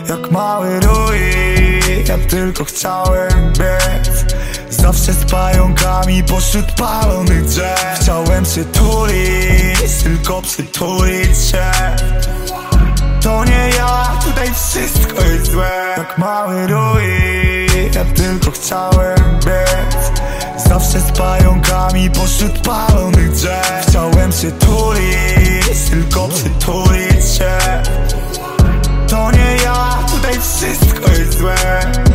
jak mały Rui. Ja tylko chciałem biec zawsze z pająkami pośród palonych drzew. Chciałem się tulić, tylko przytulić się. To nie ja, tutaj wszystko jest złe. Jak mały Rui, ja tylko chciałem biec zawsze z pająkami pośród palonych drzew. Chciałem się tulić, tylko przytulić się. To nie ja, tutaj wszystko jest złe.